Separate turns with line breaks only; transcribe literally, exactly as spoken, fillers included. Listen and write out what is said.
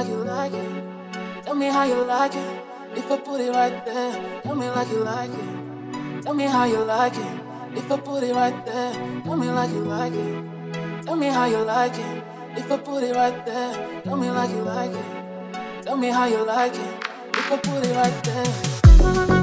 like you like it. Tell me how you like it. If I put it right there, tell me like you like it. Tell me how you like it. If I put it right there, tell me like you like it. Tell me how you like it. If I put it right there, tell me like you like it. Tell me how you like it. If I put it right there.